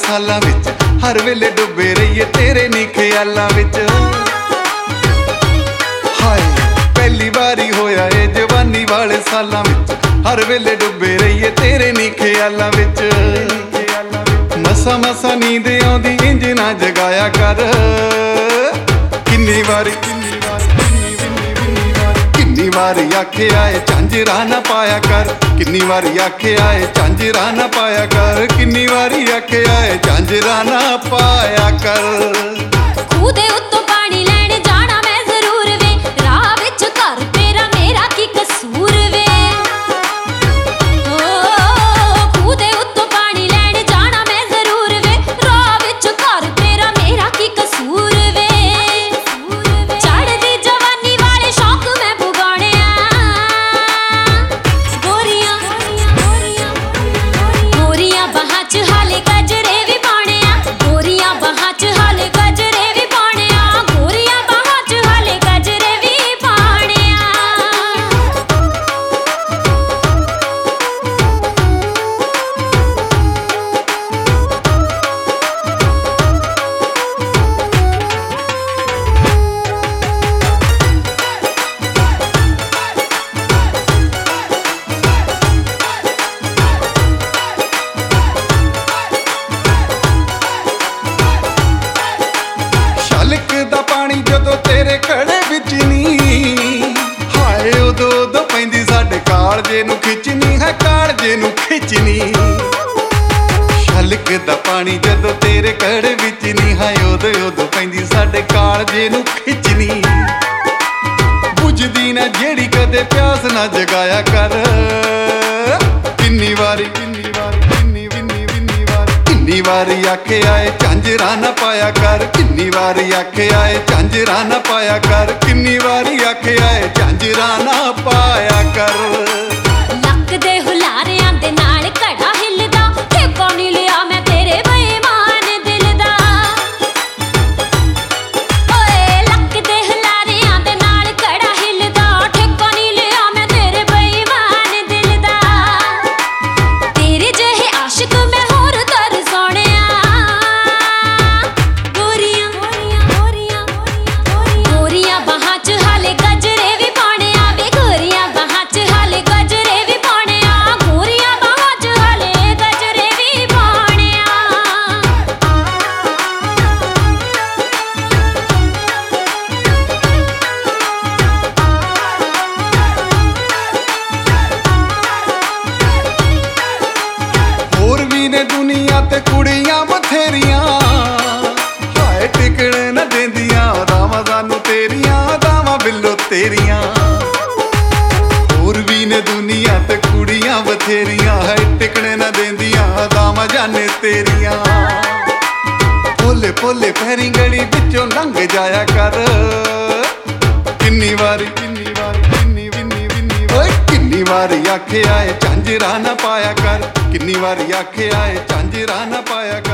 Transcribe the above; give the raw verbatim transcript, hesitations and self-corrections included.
सालां विच हर वेले डुबे रहिए तेरे नी ख्यालां विच। हाय पहली बारी होया ए जवानी वाले सालां विच हर वेले डुबे रहिए तेरे नी ख्यालां विच। मसा मसा नींद आउंदी इंज ना जगाया कर। किन्नी वारी किन्नी वारी आखिया ए झांजरा ना पाया कर। किन्नी वारी आखिया ए झांजरा ना पाया कर। किन्नी वारी आखिया ए झांजरा ना पाया कर। खूह दे उत्तों पानी लैण जाना मैं जरूर वे, राह विच घर तेरा मेरा की कसूर वे। ओ खूह दे उत्तों पानी लैण जाना मैं जरूर वे, राह विच घर तेरा मेरा की कसूर वे। चढ़दी जवानी वाले शौक मैं पुगाने गोरियां गोरियां बाहां च हाले गजरे भी पाने आ। गोरियां बाहां च हाले गजरे भी पाने आ। गोरियां बाहां च हाले गजरे भी पाने आ। छलकदा पानी जदों तेरे कड़े विच नी, हाय उदों उदों पैंदी साडे कालजे नूं खिचनी है, कालजे नूं खिचनी। छलकदा पानी जदों तेरे कड़े विच नी, हाय उदों उदों पैंदी साडे कालजे नूं खिचनी। बुझदी ना जेड़ी कदे प्यास ना जगाया कर। किन्नी वारी किन्नी वारी किन्नी विन्नी विन्नी वारी किन्नी वारी आखिया ए झांजरा ना पाया कर। किन्नी वारी आखिया ए झांजरा ना पाया कर। किन्नी वारी आखिया ए झांजरा ना पाया कर। लक दे हुलारियां दे नाल घड़ा हिलदा, ठेका नी लिया मैं तेरे बेईमान दिल दा। ओए लक दे हुलारियां दे नाल घड़ा हिलदा, ठेका नी लिया मैं तेरे बेईमान दिल दा। तेरे जेहे आशिक मैं होर तरसाने आ। गोरियां गोरियां गोरियां बाहां च हाले गजरे भी पाने आ वे। गोरियां बाहां च हाले गजरे भी पाने आ। गोरियां बाहां च हाले गजरे भी पाने आ। होर भी ने दुनिया ते कुड़ियां बथेरियां, हाय टिकण न देंदियां दावां सानू तेरियां, दावां बिल्लो तेरियां। होर भी ने दुनिया ते कुड़ियां बथेरियां, हाय टिकण न देंदियां दावां जाने तेरियां। भोले भोले पैरी गली विचों लंघ जाया कर। किन्नी वारी किन्नी वारी किन्नी विन्नी विन्नी ओए किन्नी वारी आखिया ए झांजरा ना पाया कर। किन्नी वारी आखिया ए झांजरा ना पाया कर।